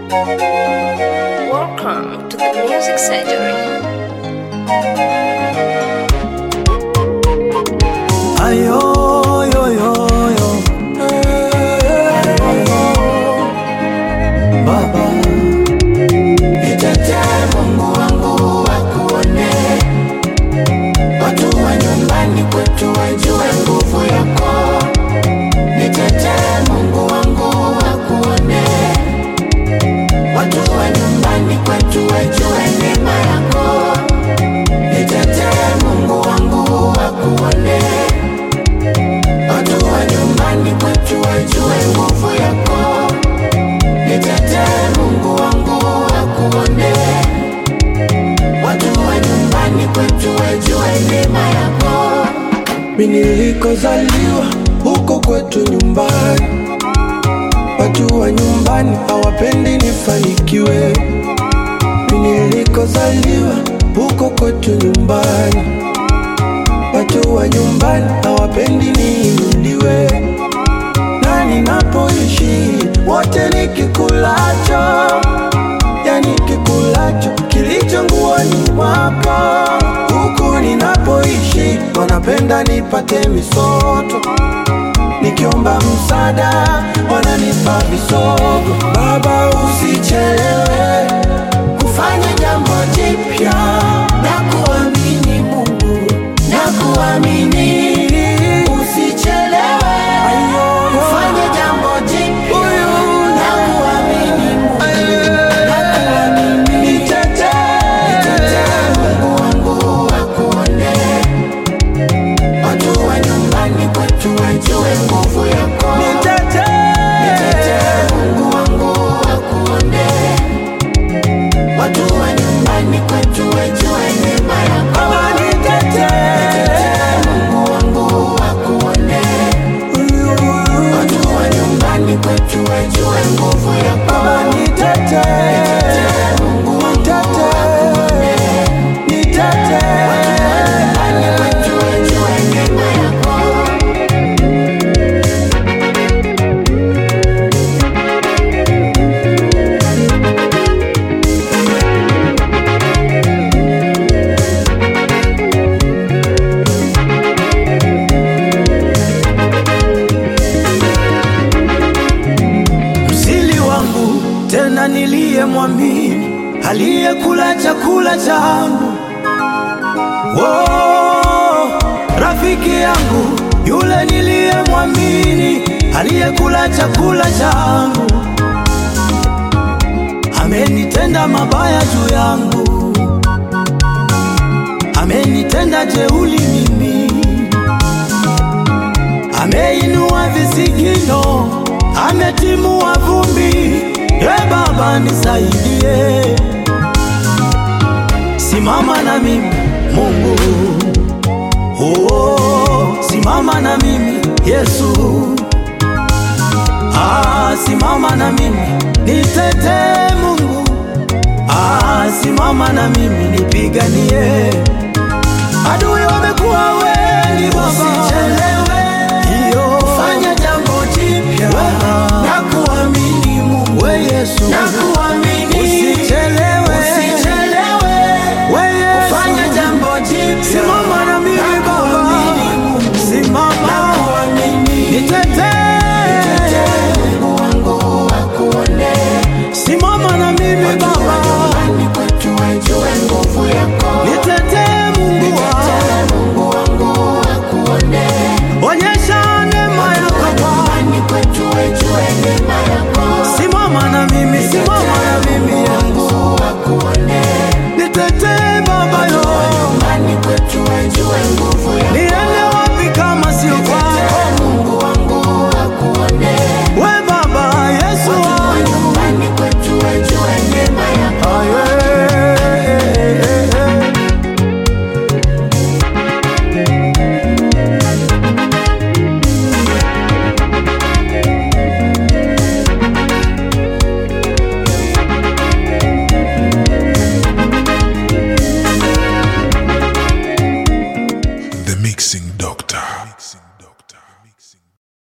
Welcome to the Music Surgery. Ayo, yo, yo, yo. Baba, nitetee Mungu wangu wakuone, watu wa nyumbani kwetu wajue nguvu yako. Nitetee Mungu wangu wakuone, watu wa nyumbani kwetu wajue neema yako. Nitetee Mungu wangu wakuone, watu wa nyumbani kwetu wajue nguvu yako. Nitetee Mungu wangu wakuone, watu wa nyumbani kwetu wajue neema yako. mimi nilikozaliwa huko kwetu nyumbani, watu wa nyumbani hawapendi nifanikiwe. Mimi nilikozaliwa huko kwetu nyumbani, watu wa nyumbani hawapendi niinuliwe. Na ninapoishi wote nikikulacho, yani kikulacho kilicho nguoni mwako. Huku ninapoishi wanapenda nipate misoto, nikiomba msaada wananipa visogo. Baba, usichelewe Kufanya jambo jipya na kuamini Mungu, na kuamini. Usichelewe kufanya jambo jipya na kuamini Mungu, na kuamini. Nitetee Mungu wangu wakuone, watu wa nyumbani kwetu wajue nguvu yako. Nitetee Mungu wangu wakuone, watu wa nyumbani kwetu wajue neema yako. Nitetee Mungu wangu wakuone, watu wa nyumbani kwetu wajue nguvu yako. Nitetee Mungu wangu wakuone, watu wa nyumbani kwetu wajue neema yako. Msili wangu tena niliyemwamini, aliyekula chakula changu. Oh, rafiki yangu yule niliyemwamini, aliyekula chakula changu. Amenitenda mabaya juu yangu, amenitenda jeuli mimi, ameinua visigino, ametimua vumbi. Baba nisaidie, simama na mimi Mungu. Oh, simama na mimi Yesu. Simama na mimi nitetee Mungu. Simama na mimi nipiganie.